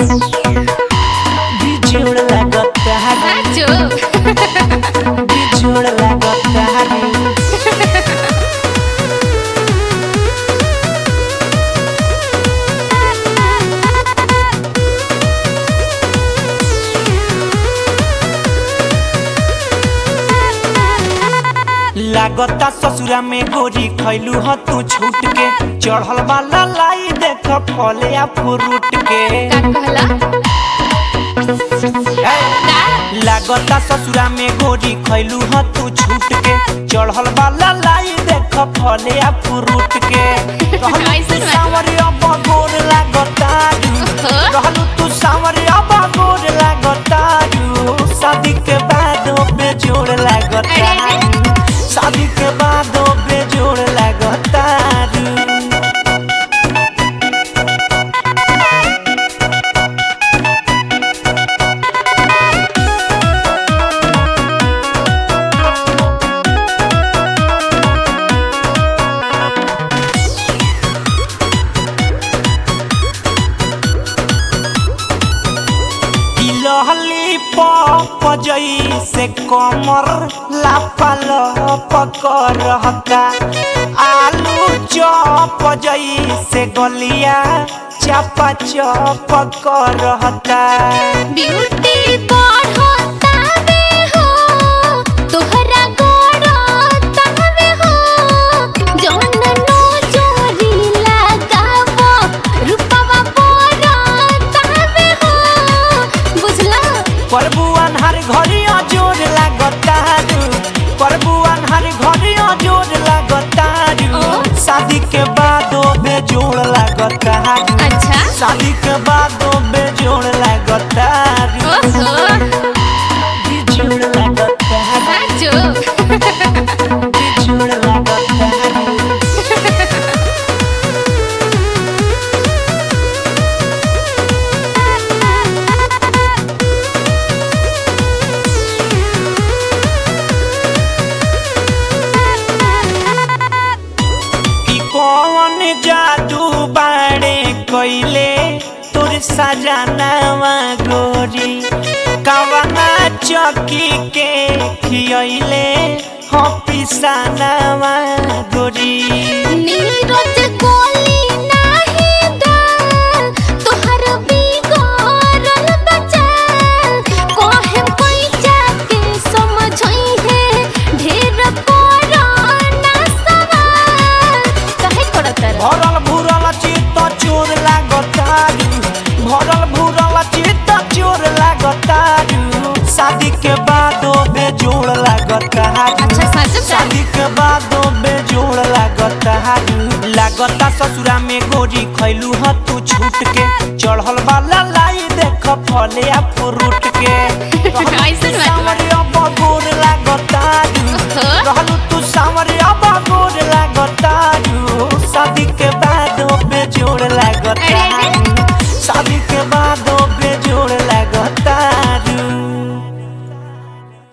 बिजोड़ लगता है बिजोड़ लगता है लागता ससुरा में गोरी खैलू ह तू छूट के चढ़ल वाला लाई देख फले या फ्रूट के लागता ससुरा में गोरी खैलू ह तू छूट के चढ़ल वाला लाई देख फले या फ्रूट के रहलू तू सांवरिया बगोर लागता रहलू तू सांवरिया बगोर लागता शादी के बाद बेजोड़ लागता शादी के बाद बेजोड़ लगता लॉलीपॉप जैसे कमर लापल पकड़ता आलू चॉप जैसे गलिया चपा चप करता ब्यूटी बढ़ता बे हो तोहरा गड़ता बे हो जौन नो जोरी लगावो रूपवा बढ़ता बे हो बुझला प्रभु अनहर घड़िया जोर लगता प्रभु अनहर घड़िया जोर लगता शादी के बाद बेजोड़ लगता अच्छा शादी के बाद बेजोड़ लगता बिजोड़ लगता बिजोड़ लगता कौन जादू बाड़े कोइले तोर सजनावा गोरी कवना चौकी के खियले हो पिसनावा गोरी नीरज गोली नाही दाल तोहर बिगड़ल बचाल कोहे कोई जाके समझई है ढेर कोरोना सवाल काहे करत रे भरल भूरल चित्त चोर लागता भरल भूरल चित्त चोर लागता शादी के बाद बेजोड़ लागता अच्छा सच शादी के बाद बेजोड़ लागता लागता ससुरा में गोरी खैलू ह तू छूट के चढ़ल वाला लाई देख फले या फ्रूट के